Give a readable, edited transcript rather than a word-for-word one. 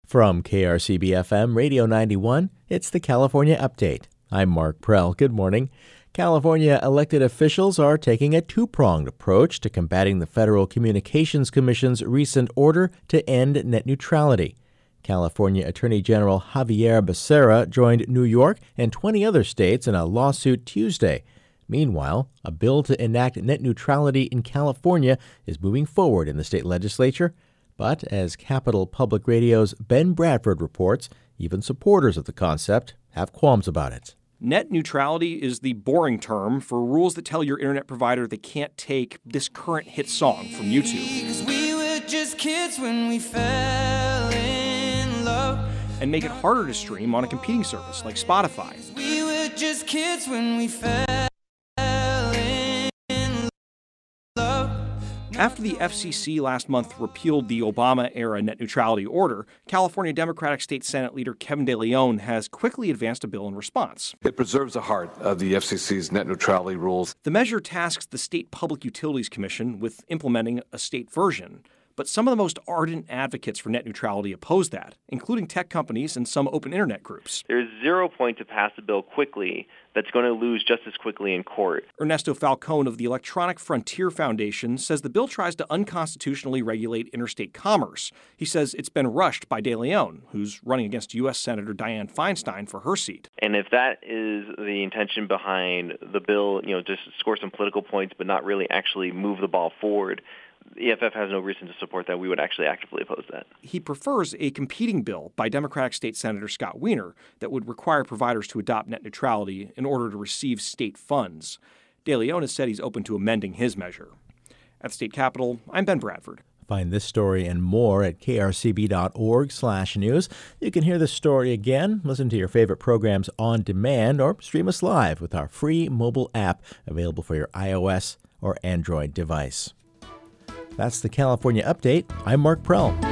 From KRCB-FM Radio 91, it's the California Update. I'm Mark Prell. Good morning. California elected officials are taking a two-pronged approach to combating the Federal Communications Commission's recent order to end net neutrality. California Attorney General Xavier Becerra joined New York and 20 other states in a lawsuit Tuesday. Meanwhile, a bill to enact net neutrality in California is moving forward in the state legislature. But as Capital Public Radio's Ben Bradford reports, even supporters of the concept have qualms about it. Net neutrality is the boring term for rules that tell your internet provider they can't take this current hit song from YouTube. 'Cause we were just kids when we fell in love. And make it harder to stream on a competing service like Spotify. We were just kids when we fell in love. After the FCC last month repealed the Obama-era net neutrality order, California Democratic State Senate Leader Kevin De Leon has quickly advanced a bill in response. It preserves the heart of the FCC's net neutrality rules. The measure tasks the State Public Utilities Commission with implementing a state version. But some of the most ardent advocates for net neutrality oppose that, including tech companies and some open internet groups. There's 0 point to pass a bill quickly that's going to lose just as quickly in court. Ernesto Falcone of the Electronic Frontier Foundation says the bill tries to unconstitutionally regulate interstate commerce. He says it's been rushed by De Leon, who's running against U.S. Senator Dianne Feinstein for her seat. And if that is the intention behind the bill, just score some political points but not really actually move the ball forward, the EFF has no reason to support that. We would actually actively oppose that. He prefers a competing bill by Democratic State Senator Scott Wiener that would require providers to adopt net neutrality in order to receive state funds. De Leon has said he's open to amending his measure. At the state capitol, I'm Ben Bradford. Find this story and more at krcb.org/news. You can hear this story again, listen to your favorite programs on demand, or stream us live with our free mobile app available for your iOS or Android device. That's the California Update. I'm Mark Prell.